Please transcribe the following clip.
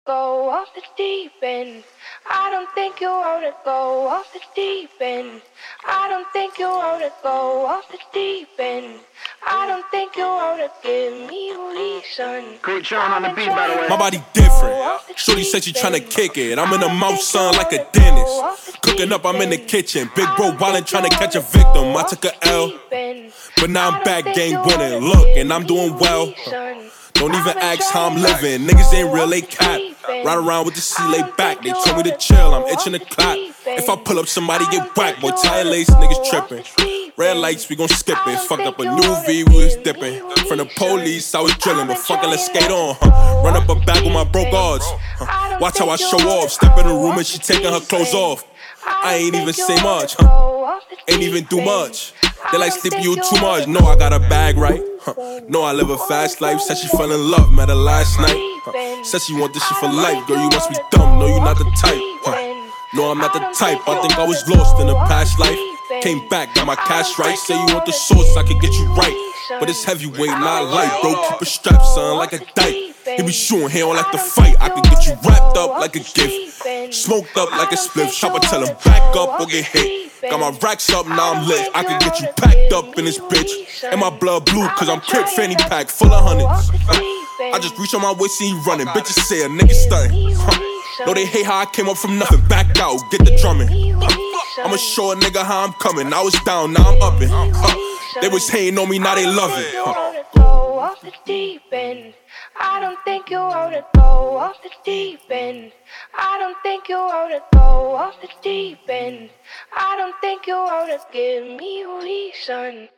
go off the deep end. I don't think you wanna go off the deep end. I don't think you wanna go off the deep end. I don't think you wanna give me a reason. Great John on the beat, by the way. My body different. Shorty said she tryna kick it. I'm in the mouth, son, like a dentist. Cooking up, I'm in the kitchen. Big bro wildin', tryna catch a victim. I took a L, but now I'm back, gang winning. Look, and I'm doing well. Don't even ask how I'm living. Niggas ain't real, they cap. Ride around with the C laid back. They told me to chill, I'm itching to clap. If I pull up, somebody get whacked. Boy, tie lace, niggas tripping. Red lights, we gon' skip it. Fucked up a new V, we was dipping. From the police, I was drilling, but fucking let's skate on, Run up a bag with my broke odds, Watch how I show off. Step in the room and she taking her clothes off. I ain't even say much, Ain't even do much. They like sleep you too much. No, I got a bag right. No, I live a fast life. Said she fell in love, met her last night. Said she want this shit for life. Girl, you must be dumb. No, you not the type. No, I'm not the type. I think I was lost in a past life. Came back, got my cash right. Say you want the sauce, I can get you right. But it's heavyweight, not light, bro. Keep a strap, son, like a dyke. He be shooting, he don't like to fight. I can get you wrapped up like a gift. Smoked up like a spliff. Chopper tell him back up or get hit. Got my racks up, now I'm lit. I can get you packed up in this bitch. And my blood blue, cause I'm crip fanny pack full of hundreds. I just reach on my waist and he running. Bitches say a nigga stuntin'. No, they hate how I came up from nothing. Back out, get the drumming. I'ma show a nigga how I'm coming. I was down, now I'm upping. They was hating on me, now they love it. Go off the deep end. I don't think you wanna go off the deep end. I don't think you wanna go off the deep end. I don't think you wanna give me a reason.